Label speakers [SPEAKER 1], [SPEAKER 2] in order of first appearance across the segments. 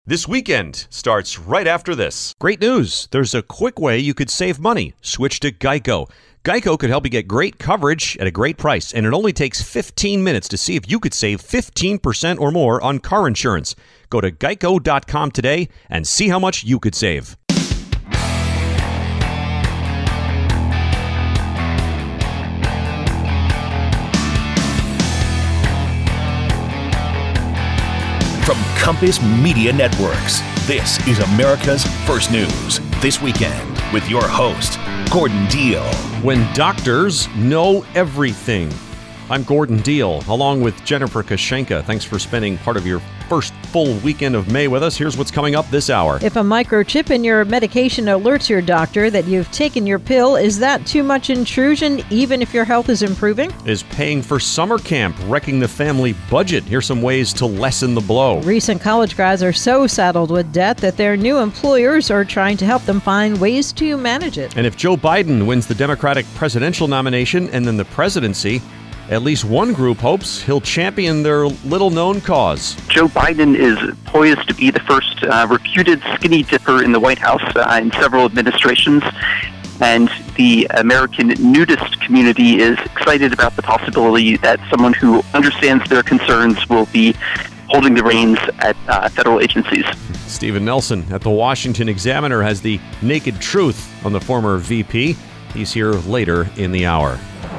[SPEAKER 1] This weekend starts right after this. Great news. There's a quick way you could save money. Switch to Geico. Geico could help you get great coverage at a great price, and it only takes 15 minutes to see if you could save 15% or more on car insurance. Go to geico.com today and see how much you could save.
[SPEAKER 2] From Compass Media Networks, this is America's First News This Weekend with your host, Gordon Deal.
[SPEAKER 1] When doctors know everything. I'm Gordon Deal, along with Jennifer Kashenka. Thanks for spending part of your first full weekend of May with us. Here's what's coming up this hour.
[SPEAKER 3] If a microchip in your medication alerts your doctor that you've taken your pill, is that too much intrusion, even if your health is improving?
[SPEAKER 1] Is paying for summer camp wrecking the family budget? Here's some ways to lessen the blow.
[SPEAKER 3] Recent college grads are so saddled with debt that their new employers are trying to help them find ways to manage it.
[SPEAKER 1] And if Joe Biden wins the Democratic presidential nomination and then the presidency, at least one group hopes he'll champion their little-known cause.
[SPEAKER 4] Joe Biden is poised to be the first reputed skinny dipper in the White House in several administrations, and the American nudist community is excited about the possibility that someone who understands their concerns will be holding the reins at federal agencies.
[SPEAKER 1] Stephen Nelson at the Washington Examiner has the naked truth on the former VP. He's here later in the hour.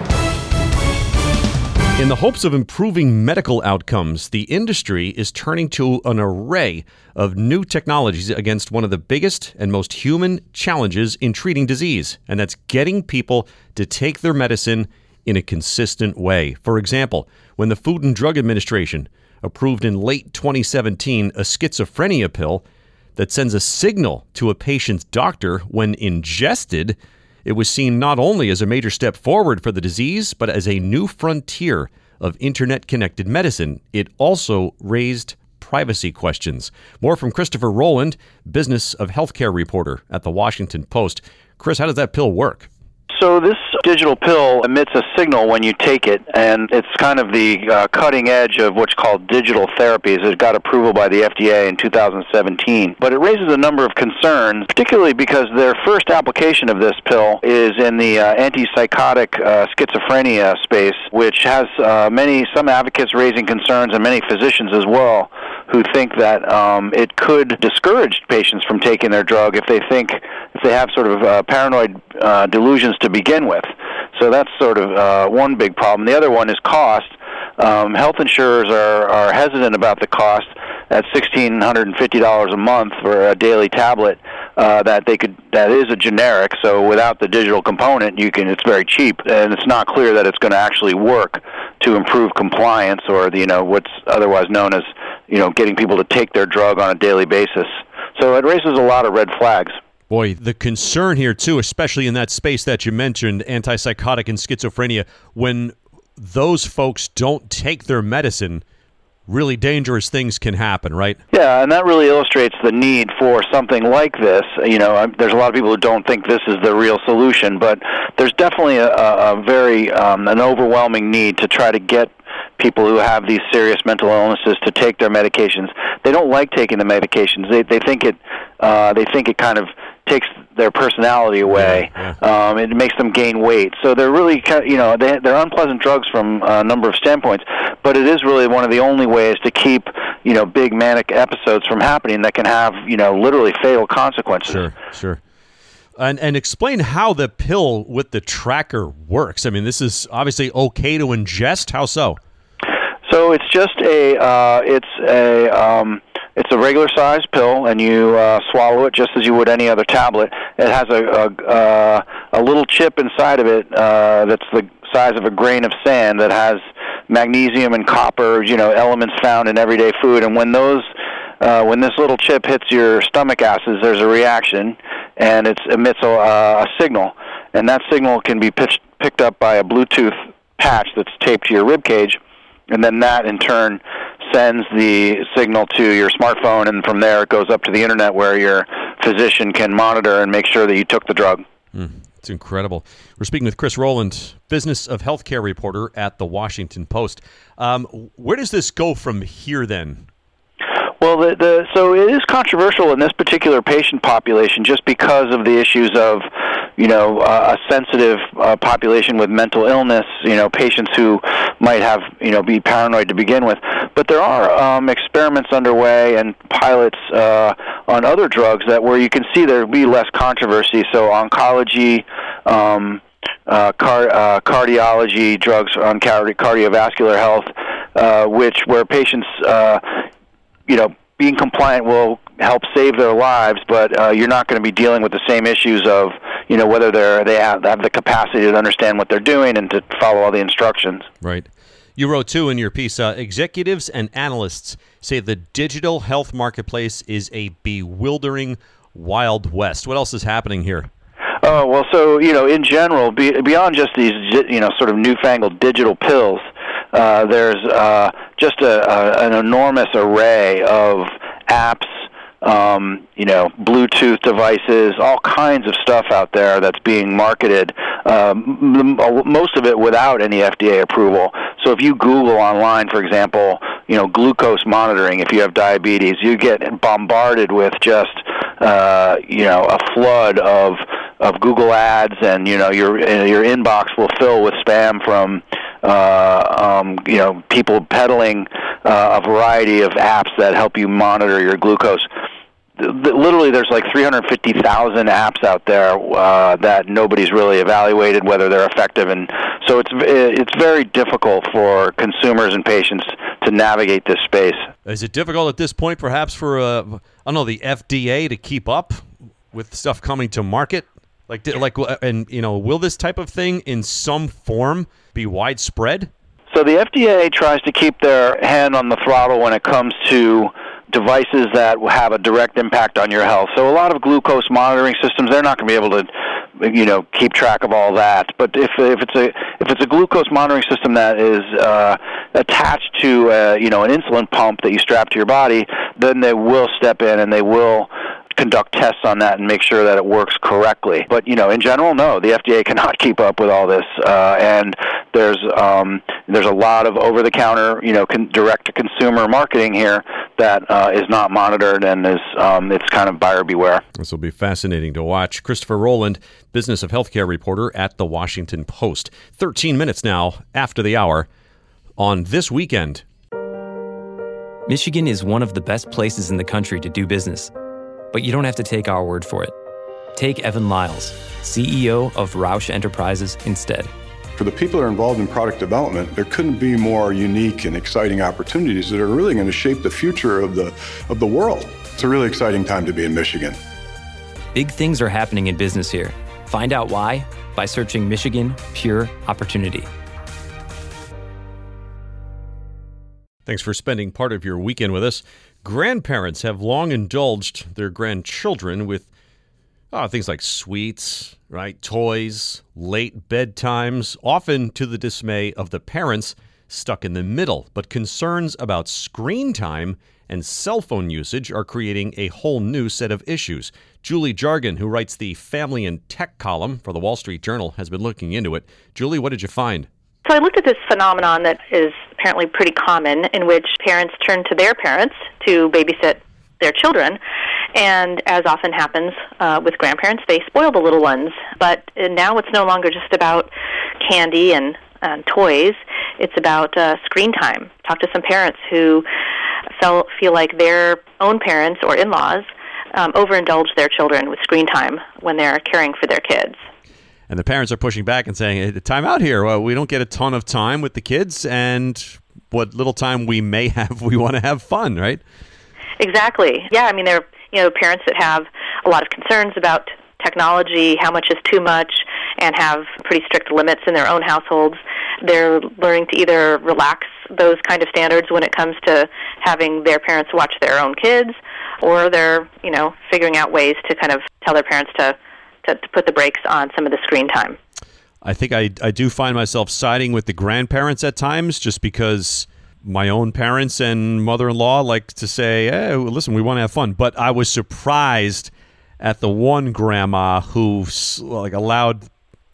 [SPEAKER 1] In the hopes of improving medical outcomes, the industry is turning to an array of new technologies against one of the biggest and most human challenges in treating disease, and that's getting people to take their medicine in a consistent way. For example, when the Food and Drug Administration approved in late 2017 a schizophrenia pill that sends a signal to a patient's doctor when ingested, it was seen not only as a major step forward for the disease, but as a new frontier of internet-connected medicine. It also raised privacy questions. More from Christopher Rowland, Business of Healthcare reporter at the Washington Post. Chris, how does that pill work?
[SPEAKER 5] So this digital pill emits a signal when you take it, and it's kind of the cutting edge of what's called digital therapies. It got approval by the FDA in 2017. But it raises a number of concerns, particularly because their first application of this pill is in the antipsychotic schizophrenia space, which has some advocates raising concerns and many physicians as well who think that it could discourage patients from taking their drug if they have sort of paranoid delusions to begin with. So that's sort of one big problem. The other one is cost. Health insurers are hesitant about the cost at $1,650 a month for a daily tablet that is a generic. So without the digital component, it's very cheap, and it's not clear that it's going to actually work to improve compliance or what's otherwise known as getting people to take their drug on a daily basis. So it raises a lot of red flags.
[SPEAKER 1] Boy, the concern here, too, especially in that space that you mentioned, antipsychotic and schizophrenia, when those folks don't take their medicine, really dangerous things can happen, right?
[SPEAKER 5] Yeah, and that really illustrates the need for something like this. There's a lot of people who don't think this is the real solution, but there's definitely a very an overwhelming need to try to get people who have these serious mental illnesses to take their medications. They don't like taking the medications. They think it kind of takes their personality away. Yeah. It makes them gain weight. So they're really, they're unpleasant drugs from a number of standpoints. But it is really one of the only ways to keep, big manic episodes from happening that can have, literally fatal consequences.
[SPEAKER 1] Sure. And explain how the pill with the tracker works. I mean, this is obviously okay to ingest. How so?
[SPEAKER 5] So it's just it's a regular sized pill, and you swallow it just as you would any other tablet. It has a little chip inside of it that's the size of a grain of sand that has magnesium and copper, elements found in everyday food. And when this little chip hits your stomach acids, there's a reaction, and it emits a signal. And that signal can be picked up by a Bluetooth patch that's taped to your rib cage, and then that in turn sends the signal to your smartphone, and from there it goes up to the internet where your physician can monitor and make sure that you took the drug.
[SPEAKER 1] It's incredible. We're speaking with Chris Rowland, Business of Healthcare reporter at the Washington Post. Where does this go from here then?
[SPEAKER 5] Well, so it is controversial in this particular patient population just because of the issues of, a sensitive population with mental illness, patients who might have, be paranoid to begin with. But there are experiments underway and pilots on other drugs where you can see there will be less controversy. So oncology, cardiology, drugs on cardiovascular health, where patients, being compliant will help save their lives, but you're not going to be dealing with the same issues of, whether they have the capacity to understand what they're doing and to follow all the instructions.
[SPEAKER 1] Right. You wrote, too, in your piece, executives and analysts say the digital health marketplace is a bewildering Wild West. What else is happening here?
[SPEAKER 5] Oh, well, so, in general, beyond just these, sort of newfangled digital pills, there's just an enormous array of apps, Bluetooth devices, all kinds of stuff out there that's being marketed, most of it without any FDA approval. So if you Google online, for example, glucose monitoring, if you have diabetes, you get bombarded with just, a flood of Google ads, and, your inbox will fill with spam from people peddling a variety of apps that help you monitor your glucose. Literally, there's like 350,000 apps out there that nobody's really evaluated whether they're effective, and so it's very difficult for consumers and patients to navigate this space.
[SPEAKER 1] Is it difficult at this point, perhaps, for the FDA to keep up with stuff coming to market? Will this type of thing in some form be widespread?
[SPEAKER 5] So the FDA tries to keep their hand on the throttle when it comes to devices that have a direct impact on your health. So a lot of glucose monitoring systems, they're not going to be able to, keep track of all that. But if it's a glucose monitoring system that is attached to an insulin pump that you strap to your body, then they will step in and they will conduct tests on that and make sure that it works correctly. But, in general, no, the FDA cannot keep up with all this. And there's a lot of over-the-counter, direct-to-consumer marketing here that is not monitored, and it's kind of buyer beware.
[SPEAKER 1] This will be fascinating to watch. Christopher Rowland, Business of Healthcare reporter at The Washington Post. 13 minutes now after the hour on This Weekend.
[SPEAKER 6] Michigan is one of the best places in the country to do business. But you don't have to take our word for it. Take Evan Lyles, CEO of Roush Enterprises, instead.
[SPEAKER 7] For the people that are involved in product development, there couldn't be more unique and exciting opportunities that are really going to shape the future of the world. It's a really exciting time to be in Michigan.
[SPEAKER 6] Big things are happening in business here. Find out why by searching Michigan Pure Opportunity.
[SPEAKER 1] Thanks for spending part of your weekend with us. Grandparents have long indulged their grandchildren with things like sweets, right, toys, late bedtimes, often to the dismay of the parents stuck in the middle. But concerns about screen time and cell phone usage are creating a whole new set of issues. Julie Jargon, who writes the Family and Tech column for the Wall Street Journal, has been looking into it. Julie, what did you find?
[SPEAKER 8] So I looked at this phenomenon that is apparently pretty common, in which parents turn to their parents to babysit their children. And as often happens with grandparents, they spoil the little ones. But now it's no longer just about candy and toys. It's about screen time. Talk to some parents who feel like their own parents or in-laws overindulge their children with screen time when they're caring for their kids.
[SPEAKER 1] And the parents are pushing back and saying, hey, time out here. Well, we don't get a ton of time with the kids, and what little time we may have, we want to have fun, right?
[SPEAKER 8] Exactly. Yeah, I mean, there are parents that have a lot of concerns about technology, how much is too much, and have pretty strict limits in their own households. They're learning to either relax those kind of standards when it comes to having their parents watch their own kids, or they're, figuring out ways to kind of tell their parents to put the brakes on some of the screen time.
[SPEAKER 1] I think I do find myself siding with the grandparents at times, just because my own parents and mother-in-law like to say, hey, listen, we want to have fun. But I was surprised at the one grandma who allowed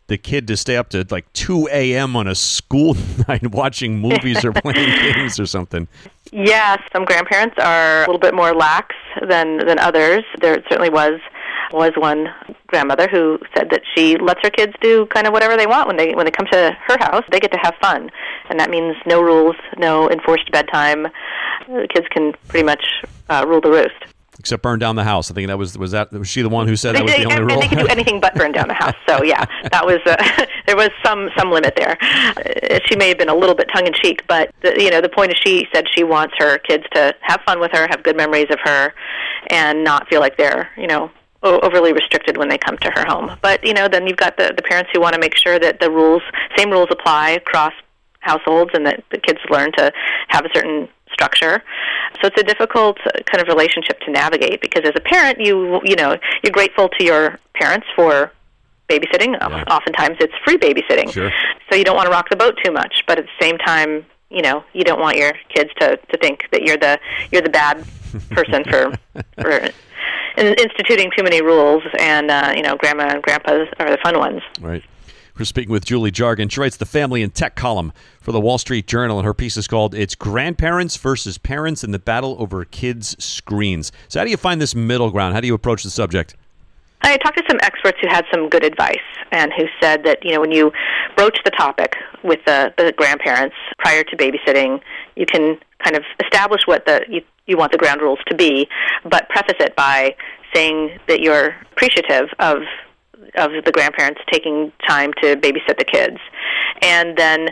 [SPEAKER 1] the kid to stay up to like 2 a.m. on a school night watching movies or playing games or something.
[SPEAKER 8] Yes, some grandparents are a little bit more lax than others. There certainly was one grandmother who said that she lets her kids do kind of whatever they want when they come to her house. They get to have fun, and that means no rules, no enforced bedtime. The kids can pretty much rule the roost.
[SPEAKER 1] Except burn down the house. I think was she the one who said that was the only rule?
[SPEAKER 8] They could do anything but burn down the house. So yeah, that was there was some limit there. She may have been a little bit tongue in cheek, but the point is she said she wants her kids to have fun with her, have good memories of her, and not feel like they're overly restricted when they come to her home. But then you've got the parents who want to make sure that the same rules apply across households, and that the kids learn to have a certain structure. So it's a difficult kind of relationship to navigate, because as a parent, you're grateful to your parents for babysitting. Yeah. Oftentimes it's free babysitting. Sure. So you don't want to rock the boat too much, but at the same time, you don't want your kids to think that you're the bad person for instituting too many rules, and grandma and grandpa are the fun ones.
[SPEAKER 1] Right. We're speaking with Julie Jargon. She writes the Family and Tech column for the Wall Street Journal, and her piece is called "It's Grandparents versus Parents in the Battle Over Kids' Screens." So how do you find this middle ground? How do you approach the subject?
[SPEAKER 8] I talked to some experts who had some good advice, and who said that when you broach the topic with the grandparents prior to babysitting, you can kind of establish what you want the ground rules to be, but preface it by saying that you're appreciative of the grandparents taking time to babysit the kids, and then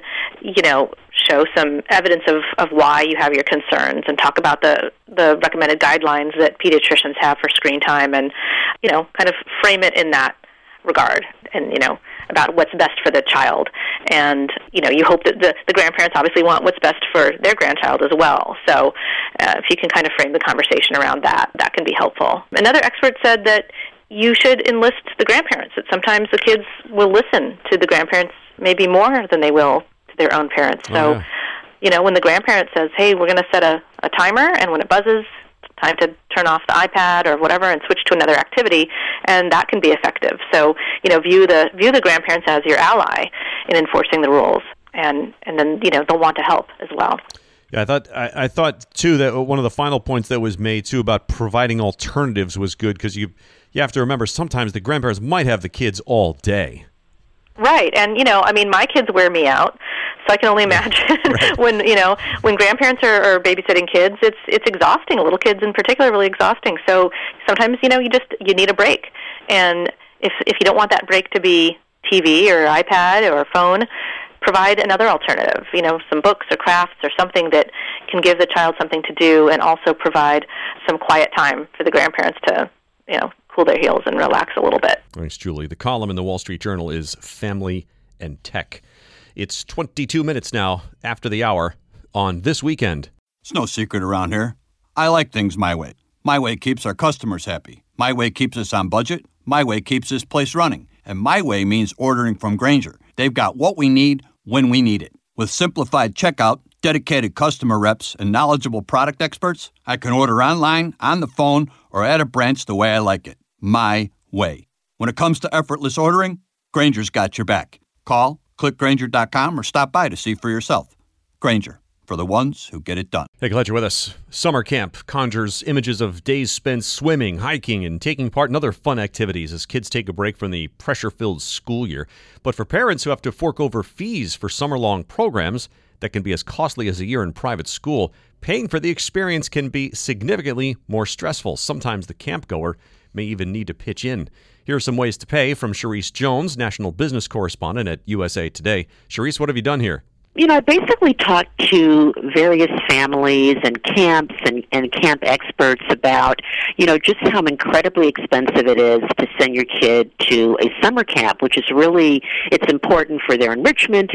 [SPEAKER 8] show some evidence of why you have your concerns, and talk about the recommended guidelines that pediatricians have for screen time, and kind of frame it in that regard, and about what's best for the child. And you hope that the grandparents obviously want what's best for their grandchild as well. So if you can kind of frame the conversation around that can be helpful. Another expert said that you should enlist the grandparents, that sometimes the kids will listen to the grandparents maybe more than they will to their own parents. So, when the grandparent says, hey, we're going to set a timer, and when it buzzes, it's time to turn off the iPad or whatever and switch to another activity, and that can be effective. So, view the grandparents as your ally in enforcing the rules, and then, they'll want to help as well.
[SPEAKER 1] Yeah, I thought too that one of the final points that was made too about providing alternatives was good, because you have to remember sometimes the grandparents might have the kids all day.
[SPEAKER 8] Right, and my kids wear me out, so I can only imagine right. when grandparents are babysitting kids, it's exhausting. Little kids in particular, really exhausting. So sometimes you need a break, and if you don't want that break to be TV or iPad or phone, provide another alternative, some books or crafts or something that can give the child something to do, and also provide some quiet time for the grandparents to, cool their heels and relax a little bit.
[SPEAKER 1] Thanks, Julie. The column in the Wall Street Journal is Family and Tech. It's 22 minutes now after the hour on This Weekend.
[SPEAKER 9] It's no secret around here. I like things my way. My way keeps our customers happy. My way keeps us on budget. My way keeps this place running. And my way means ordering from Grainger. They've got what we need when we need it. With simplified checkout, dedicated customer reps, and knowledgeable product experts, I can order online, on the phone, or at a branch the way I like it. My way. When it comes to effortless ordering, Grainger's got your back. Call, click Grainger.com, or stop by to see for yourself. Grainger, for the ones who get it done.
[SPEAKER 1] Hey, glad you're with us. Summer camp conjures images of days spent swimming, hiking, and taking part in other fun activities as kids take a break from the pressure-filled school year. But for parents who have to fork over fees for summer-long programs that can be as costly as a year in private school, paying for the experience can be significantly more stressful. Sometimes the campgoer may even need to pitch in. Here are some ways to pay from Charisse Jones, national business correspondent at USA Today. Charisse, what have you done here?
[SPEAKER 10] I basically talked to various families and camps and camp experts about, just how incredibly expensive it is to send your kid to a summer camp, which is really, it's important for their enrichment and to give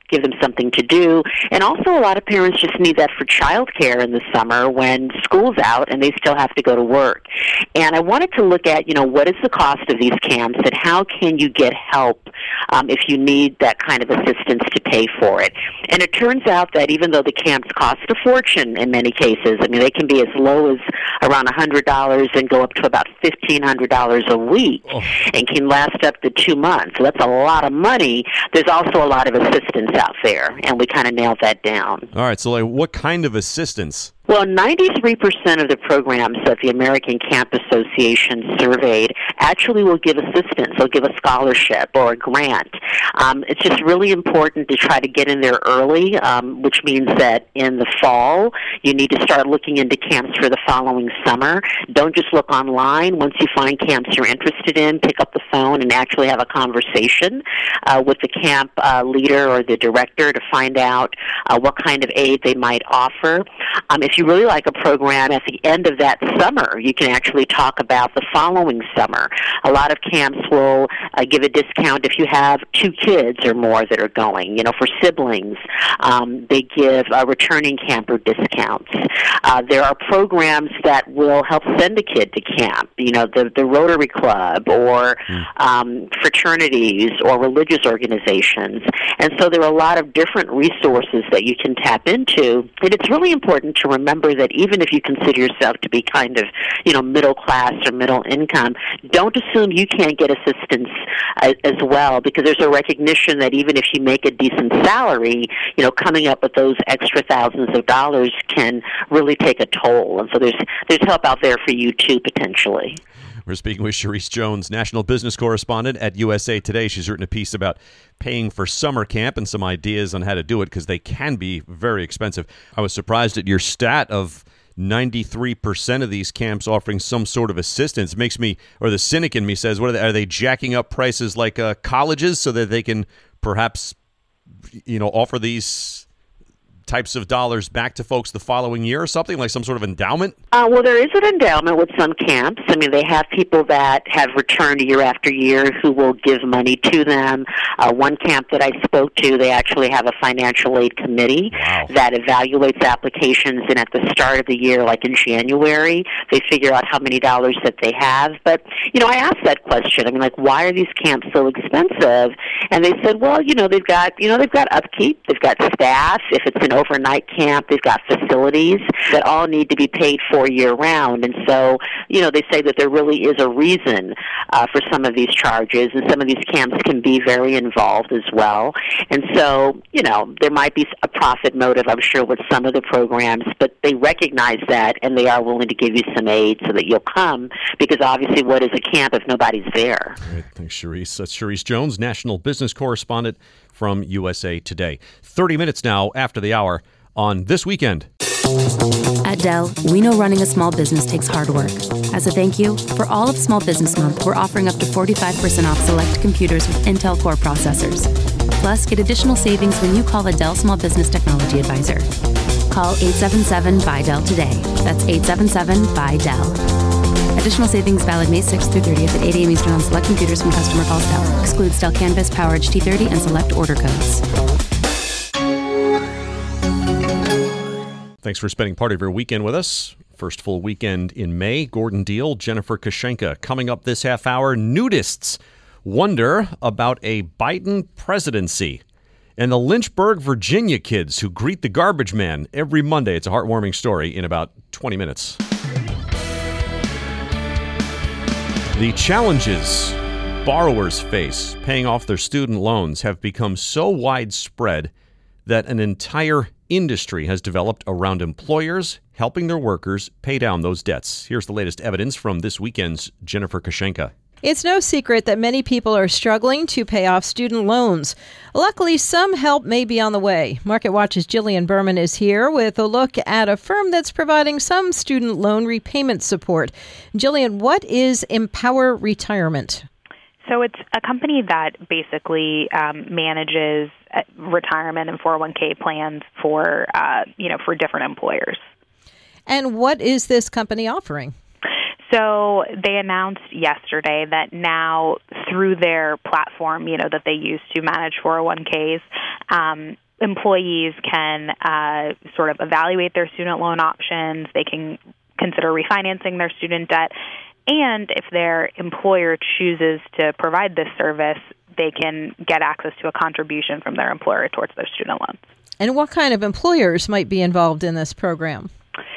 [SPEAKER 10] give them something to do. And also a lot of parents just need that for childcare in the summer when school's out and they still have to go to work. And I wanted to look at, what is the cost of these camps and how can you get help if you need that kind of assistance to pay for it. And it turns out that even though the camps cost a fortune in many cases, they can be as low as around $100 and go up to about $1,500 a week and can last up to 2 months. So that's a lot of money. There's also a lot of assistance out there, and we kind of nailed that down.
[SPEAKER 1] All right, so what kind of assistance?
[SPEAKER 10] Well, 93% of the programs that the American Camp Association surveyed actually will give assistance. They'll give a scholarship or a grant. It's just really important to try to get in there early, which means that in the fall, you need to start looking into camps for the following summer. Don't just look online. Once you find camps you're interested in, pick up the phone and actually have a conversation with the camp leader or the director to find out what kind of aid they might offer. If you really like a program, at the end of that summer, you can actually talk about the following summer. A lot of camps will give a discount if you have 2 kids or more that are going. For siblings, they give returning camper discounts. There are programs that will help send a kid to camp, the Rotary Club or fraternities or religious organizations. And so there are a lot of different resources that you can tap into. And it's really important to remember that even if you consider yourself to be kind of, middle class or middle income, don't assume you can't get assistance as well, because there's a recognition that even if you make a decent salary, coming up with those extra thousands of dollars can really take a toll. And so there's help out there for you too, potentially.
[SPEAKER 1] We're speaking with Cherise Jones, national business correspondent at USA Today. She's written a piece about paying for summer camp and some ideas on how to do it because they can be very expensive. I was surprised at your stat of 93% of these camps offering some sort of assistance. It makes me, or the cynic in me says, are they jacking up prices like colleges so that they can perhaps, offer these types of dollars back to folks the following year or something, like some sort of endowment?
[SPEAKER 10] Well, there is an endowment with some camps. They have people that have returned year after year who will give money to them. One camp that I spoke to, they actually have a financial aid committee that evaluates applications, and at the start of the year, like in January, they figure out how many dollars that they have. But, I asked that question. Why are these camps so expensive? And they said, well, they've got upkeep, they've got staff. If it's an overnight camp, they've got facilities that all need to be paid for year-round. And so, they say that there really is a reason for some of these charges, and some of these camps can be very involved as well. And so, there might be a profit motive, I'm sure, with some of the programs, but they recognize that, and they are willing to give you some aid so that you'll come, because obviously what is a camp if nobody's there?
[SPEAKER 1] All right, thanks, Cherise. That's Cherise Jones, national business correspondent from USA Today. 30 minutes now after the hour on This Weekend.
[SPEAKER 11] At Dell, we know running a small business takes hard work. As a thank you, for all of Small Business Month, we're offering up to 45% off select computers with Intel Core processors. Plus, get additional savings when you call a Dell Small Business Technology Advisor. Call 877-BUY-DELL today. That's 877-BUY-DELL. Additional savings valid May 6th through 30th at 8 a.m. Eastern on select computers from customer calls Dell. Excludes Dell Canvas, PowerEdge T30, and select order codes.
[SPEAKER 1] Thanks for spending part of your weekend with us. First full weekend in May. Gordon Deal, Jennifer Kashenka. Coming up this half hour, nudists wonder about a Biden presidency. And the Lynchburg, Virginia kids who greet the garbage man every Monday. It's a heartwarming story in about 20 minutes. The challenges borrowers face paying off their student loans have become so widespread that an entire industry has developed around employers helping their workers pay down those debts. Here's the latest evidence from this weekend's Jennifer Kashenka.
[SPEAKER 3] It's no secret that many people are struggling to pay off student loans. Luckily, some help may be on the way. MarketWatch's Jillian Berman is here with a look at a firm that's providing some student loan repayment support. Jillian, what is Empower Retirement?
[SPEAKER 12] So it's a company that basically manages retirement and 401k plans for different employers.
[SPEAKER 3] And what is this company offering?
[SPEAKER 12] So they announced yesterday that now through their platform, that they use to manage 401ks, employees can sort of evaluate their student loan options. They can consider refinancing their student debt. And if their employer chooses to provide this service, they can get access to a contribution from their employer towards their student loans.
[SPEAKER 3] And what kind of employers might be involved in this program?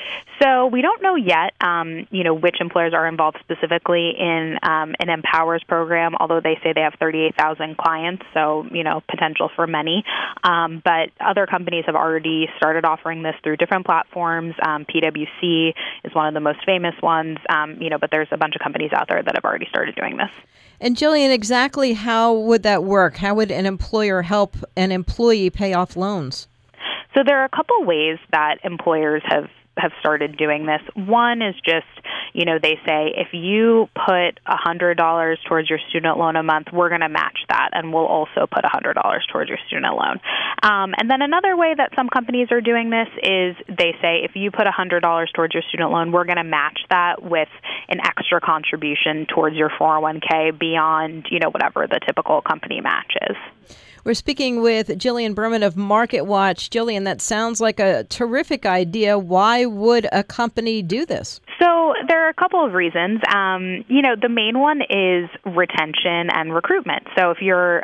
[SPEAKER 12] So we don't know yet, which employers are involved specifically in an Empowers program, although they say they have 38,000 clients, so, potential for many. But other companies have already started offering this through different platforms. PwC is one of the most famous ones, but there's a bunch of companies out there that have already started doing this.
[SPEAKER 3] And Jillian, exactly how would that work? How would an employer help an employee pay off loans?
[SPEAKER 12] So there are a couple ways that employers have started doing this. One is just, they say, if you put $100 towards your student loan a month, we're going to match that, and we'll also put $100 towards your student loan. And then another way that some companies are doing this is they say, if you put $100 towards your student loan, we're going to match that with an extra contribution towards your 401k beyond, whatever the typical company match is.
[SPEAKER 3] We're speaking with Jillian Berman of MarketWatch. Jillian, that sounds like a terrific idea. Why would a company do this?
[SPEAKER 12] So there are a couple of reasons. The main one is retention and recruitment. So if you're,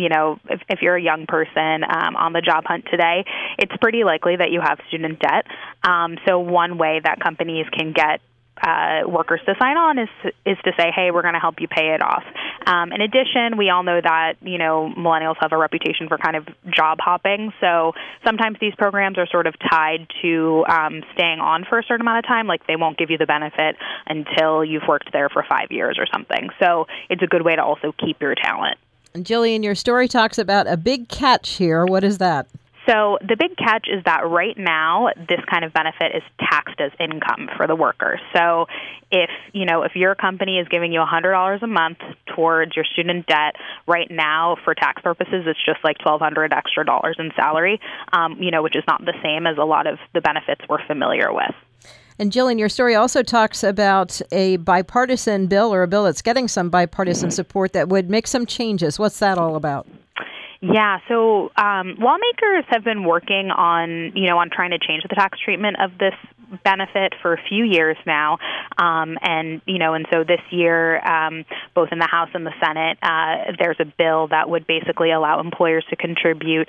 [SPEAKER 12] if you're a young person on the job hunt today, it's pretty likely that you have student debt. So one way that companies can get workers to sign on is to say, hey, we're going to help you pay it off. In addition, we all know that, millennials have a reputation for kind of job hopping. So sometimes these programs are sort of tied to staying on for a certain amount of time. Like they won't give you the benefit until you've worked there for 5 years or something. So it's a good way to also keep your talent.
[SPEAKER 3] And Jillian, your story talks about a big catch here. What is that?
[SPEAKER 12] So the big catch is that right now, this kind of benefit is taxed as income for the worker. So if your company is giving you $100 a month towards your student debt, right now, for tax purposes, it's just like $1,200 extra dollars in salary, which is not the same as a lot of the benefits we're familiar with.
[SPEAKER 3] And Jillian, your story also talks about a bipartisan bill, or a bill that's getting some bipartisan support, that would make some changes. What's that all about?
[SPEAKER 12] Yeah, so lawmakers have been working on trying to change the tax treatment of this benefit for a few years now, and so this year, both in the House and the Senate, there's a bill that would basically allow employers to contribute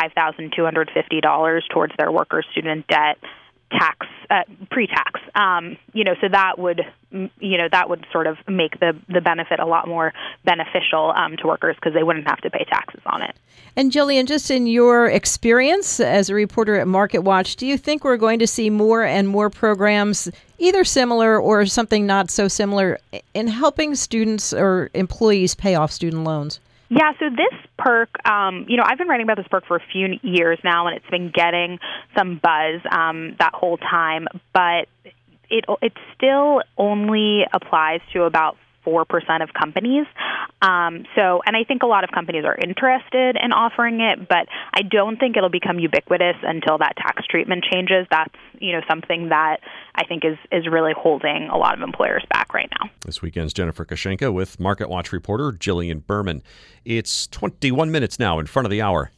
[SPEAKER 12] $5,250 towards their workers' student debt pre-tax. So that would sort of make the benefit a lot more beneficial to workers because they wouldn't have to pay taxes on it.
[SPEAKER 3] And Jillian, just in your experience as a reporter at MarketWatch, do you think we're going to see more and more programs, either similar or something not so similar, in helping students or employees pay off student loans?
[SPEAKER 12] Yeah, so this perk, I've been writing about this perk for a few years now, and it's been getting some buzz that whole time, but it still only applies to about 4% of companies. And I think a lot of companies are interested in offering it, but I don't think it'll become ubiquitous until that tax treatment changes. That's, something that I think is really holding a lot of employers back right now.
[SPEAKER 1] This weekend's Jennifer Kashenka with MarketWatch reporter Jillian Berman. It's 21 minutes now in front of the hour.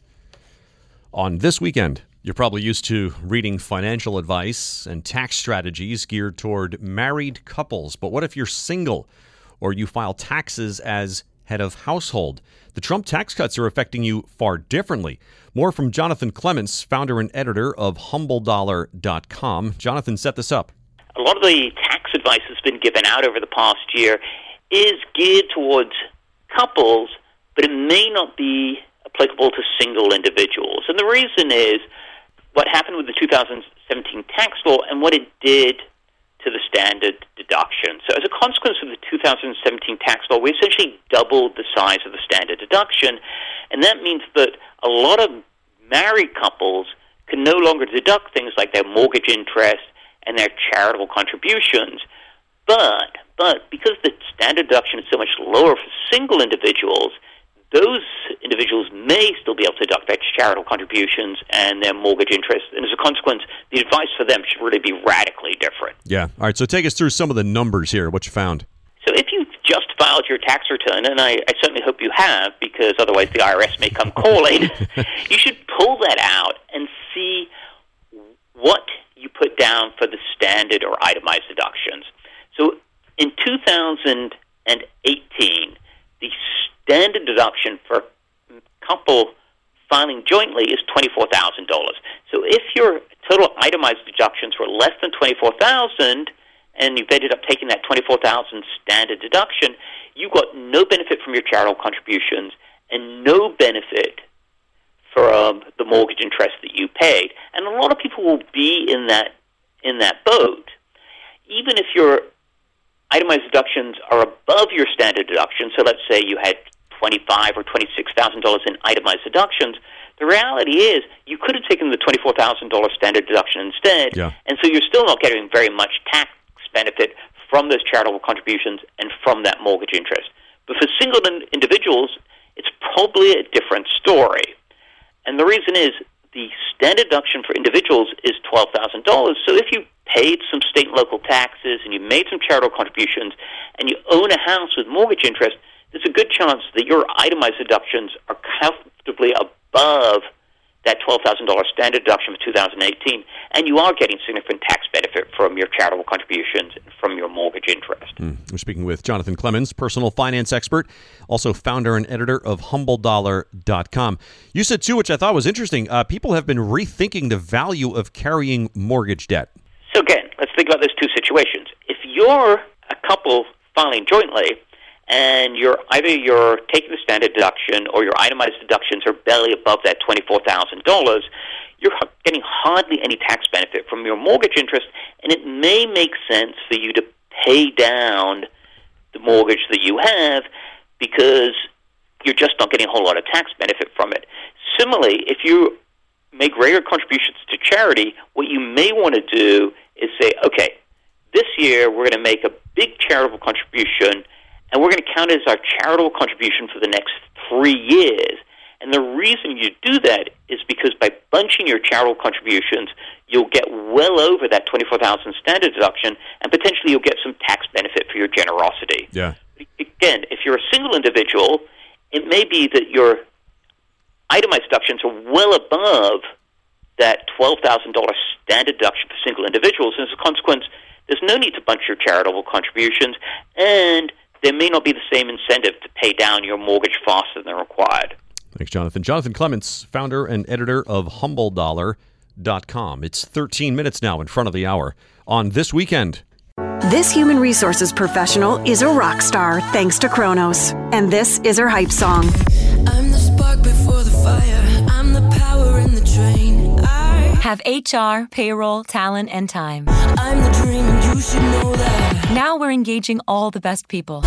[SPEAKER 1] On This Weekend, you're probably used to reading financial advice and tax strategies geared toward married couples. But what if you're single or you file taxes as head of household? The Trump tax cuts are affecting you far differently. More from Jonathan Clements, founder and editor of HumbleDollar.com. Jonathan set this up.
[SPEAKER 13] A lot of the tax advice that's been given out over the past year is geared towards couples, but it may not be applicable to single individuals. And the reason is what happened with the 2017 tax law and what it did to the standard deduction. So as a consequence of the 2017 tax law, we essentially doubled the size of the standard deduction, and that means that a lot of married couples can no longer deduct things like their mortgage interest and their charitable contributions. But because the standard deduction is so much lower for single individuals, those individuals may still be able to deduct their charitable contributions and their mortgage interest. And as a consequence, the advice for them should really be radically different.
[SPEAKER 1] Yeah. All right. So take us through some of the numbers here, what you found.
[SPEAKER 13] So if you just filed your tax return, and I certainly hope you have, because otherwise the IRS may come calling, you should pull that out and see what you put down for the standard or itemized deductions. So in 2018, the standard deduction for a couple filing jointly is $24,000. So if your total itemized deductions were less than $24,000, and you've ended up taking that $24,000 standard deduction, you got no benefit from your charitable contributions and no benefit from the mortgage interest that you paid. And a lot of people will be in that boat. Even if your itemized deductions are above your standard deduction, so let's say you had $25,000 or $26,000 in itemized deductions, the reality is you could have taken the $24,000 standard deduction instead, and so you're still not getting very much tax benefit from those charitable contributions and from that mortgage interest. But for single individuals, it's probably a different story. And the reason is the standard deduction for individuals is $12,000. So if you paid some state and local taxes and you made some charitable contributions and you own a house with mortgage interest, there's a good chance that your itemized deductions are comfortably above that $12,000 standard deduction for 2018, and you are getting significant tax benefit from your charitable contributions and from your mortgage interest.
[SPEAKER 1] We're speaking with Jonathan Clemens, personal finance expert, also founder and editor of HumbleDollar.com. You said, too, which I thought was interesting, people have been rethinking the value of carrying mortgage debt.
[SPEAKER 13] So again, let's think about those two situations. If you're a couple filing jointly, and you're taking the standard deduction or your itemized deductions are barely above that $24,000, you're getting hardly any tax benefit from your mortgage interest, and it may make sense for you to pay down the mortgage that you have because you're just not getting a whole lot of tax benefit from it. Similarly, if you make regular contributions to charity, what you may want to do is say, okay, this year we're going to make a big charitable contribution, and we're going to count it as our charitable contribution for the next 3 years. And the reason you do that is because by bunching your charitable contributions, you'll get well over that $24,000 standard deduction, and potentially you'll get some tax benefit for your generosity.
[SPEAKER 1] Yeah.
[SPEAKER 13] Again, if you're a single individual, it may be that your itemized deductions are well above that $12,000 standard deduction for single individuals, and as a consequence, there's no need to bunch your charitable contributions, and there may not be the same incentive to pay down your mortgage faster than required.
[SPEAKER 1] Thanks, Jonathan. Jonathan Clemens, founder and editor of HumbleDollar.com. It's 13 minutes now in front of the hour on This Weekend.
[SPEAKER 14] This human resources professional is a rock star thanks to Kronos. And this is her hype song.
[SPEAKER 15] I'm the spark before the fire. I'm the power in the train.
[SPEAKER 16] Have HR, payroll, talent, and time.
[SPEAKER 15] I'm the dream and you should know that.
[SPEAKER 16] Now we're engaging all the best people.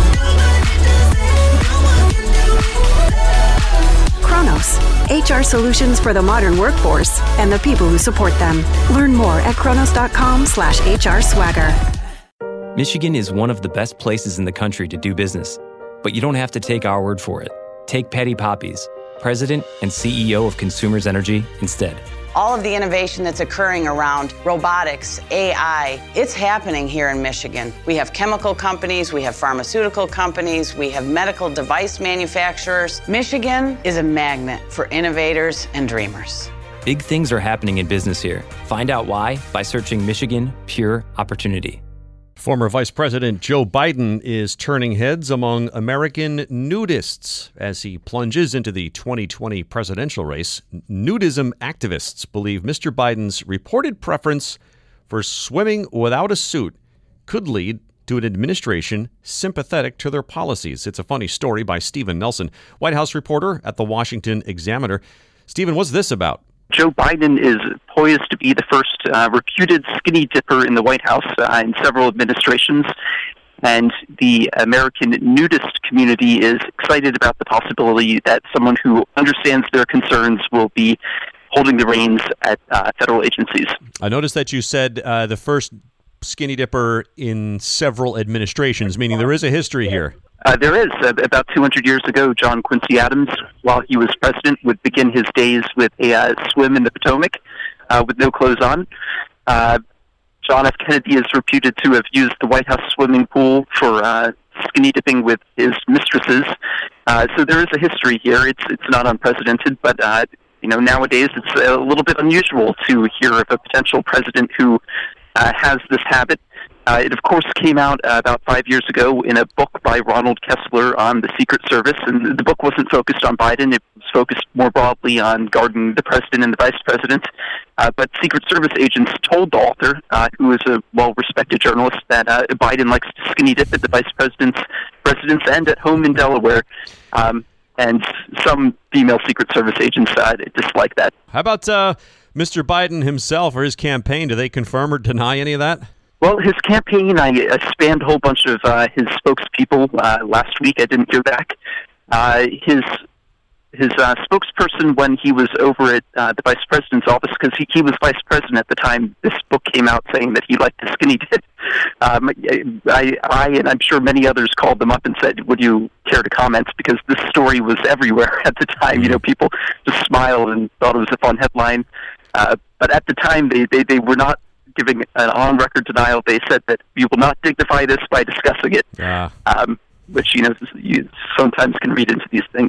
[SPEAKER 14] Kronos, HR solutions for the modern workforce and the people who support them. Learn more at kronos.com/HR swagger.
[SPEAKER 6] Michigan is one of the best places in the country to do business, but you don't have to take our word for it. Take Patty Poppies, President and CEO of Consumers Energy, instead.
[SPEAKER 17] All of the innovation that's occurring around robotics, AI, it's happening here in Michigan. We have chemical companies, we have pharmaceutical companies, we have medical device manufacturers. Michigan is a magnet for innovators and dreamers.
[SPEAKER 6] Big things are happening in business here. Find out why by searching Michigan Pure Opportunity.
[SPEAKER 1] Former Vice President Joe Biden is turning heads among American nudists as he plunges into the 2020 presidential race. Nudism activists believe Mr. Biden's reported preference for swimming without a suit could lead to an administration sympathetic to their policies. It's a funny story by Stephen Nelson, White House reporter at the Washington Examiner. Stephen, what's this about?
[SPEAKER 4] Joe Biden is poised to be the first reputed skinny dipper in the White House in several administrations, and the American nudist community is excited about the possibility that someone who understands their concerns will be holding the reins at federal agencies.
[SPEAKER 1] I noticed that you said the first skinny dipper in several administrations, meaning there is a history here.
[SPEAKER 4] There is. About 200 years ago, John Quincy Adams, while he was president, would begin his days with a swim in the Potomac with no clothes on. John F. Kennedy is reputed to have used the White House swimming pool for skinny dipping with his mistresses. So there is a history here. It's not unprecedented, but nowadays it's a little bit unusual to hear of a potential president who has this habit. It, of course, came out about 5 years ago in a book by Ronald Kessler on the Secret Service, and the book wasn't focused on Biden. It was focused more broadly on guarding the president and the vice president. But Secret Service agents told the author, who is a well-respected journalist, that Biden likes to skinny dip at the vice president's residence and at home in Delaware. And some female Secret Service agents dislike that.
[SPEAKER 1] How about Mr. Biden himself or his campaign? Do they confirm or deny any of that?
[SPEAKER 4] Well, his campaign, I spanned a whole bunch of his spokespeople last week. I didn't hear back. His spokesperson, when he was over at the vice president's office, because he was vice president at the time this book came out, saying that he liked to skinny dip. I and I'm sure many others called them up and said, "Would you care to comment?" Because this story was everywhere at the time. People just smiled and thought it was a fun headline. But at the time, they were not giving an on-record denial. They said that we will not dignify this by discussing it, which you sometimes can read into these things.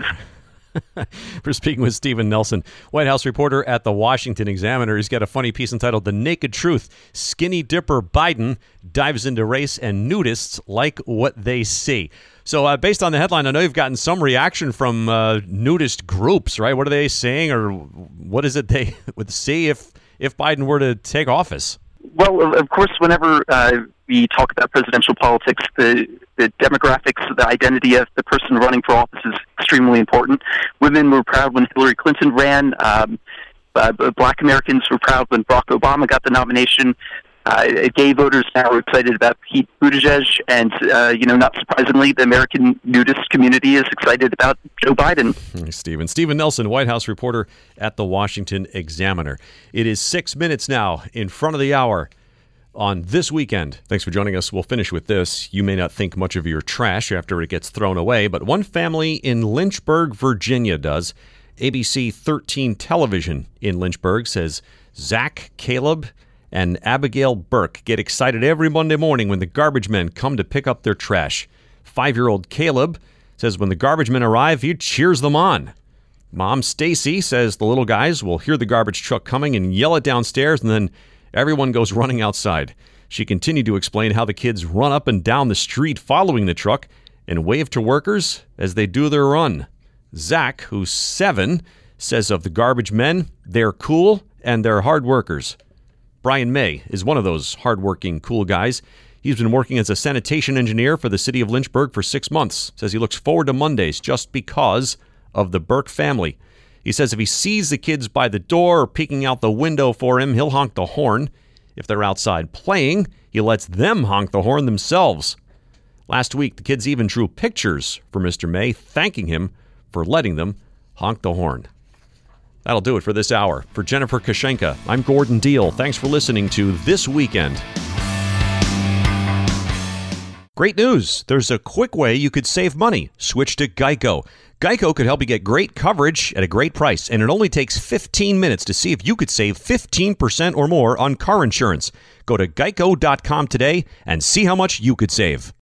[SPEAKER 1] We're speaking with Steven Nelson, White House reporter at the Washington Examiner. He's got a funny piece entitled "The Naked Truth: Skinny Dipper Biden Dives into Race and Nudists Like What They See." So based on the headline, I know you've gotten some reaction from nudist groups, right? What are they saying, or what is it they would say if Biden were to take office?
[SPEAKER 4] Well, of course, whenever we talk about presidential politics, the demographics, the identity of the person running for office is extremely important. Women were proud when Hillary Clinton ran. Black Americans were proud when Barack Obama got the nomination. Gay voters now are excited about Pete Buttigieg, and not surprisingly, the American nudist community is excited about Joe Biden.
[SPEAKER 1] Steven Nelson, White House reporter at the Washington Examiner. It is 6 minutes now in front of the hour on This Weekend. Thanks for joining us. We'll finish with this. You may not think much of your trash after it gets thrown away, but one family in Lynchburg, Virginia does. ABC 13 Television in Lynchburg says Zach, Caleb, and Abigail Burke get excited every Monday morning when the garbage men come to pick up their trash. 5-year-old Caleb says when the garbage men arrive, he cheers them on. Mom Stacy says the little guys will hear the garbage truck coming and yell it downstairs, and then everyone goes running outside. She continued to explain how the kids run up and down the street following the truck and wave to workers as they do their run. Zach, who's 7, says of the garbage men, they're cool and they're hard workers. Brian May is one of those hardworking, cool guys. He's been working as a sanitation engineer for the city of Lynchburg for 6 months. Says he looks forward to Mondays just because of the Burke family. He says if he sees the kids by the door or peeking out the window for him, he'll honk the horn. If they're outside playing, he lets them honk the horn themselves. Last week, the kids even drew pictures for Mr. May, thanking him for letting them honk the horn. That'll do it for this hour. For Jennifer Kashenka, I'm Gordon Deal. Thanks for listening to This Weekend. Great news. There's a quick way you could save money. Switch to Geico. Geico could help you get great coverage at a great price, and it only takes 15 minutes to see if you could save 15% or more on car insurance. Go to geico.com today and see how much you could save.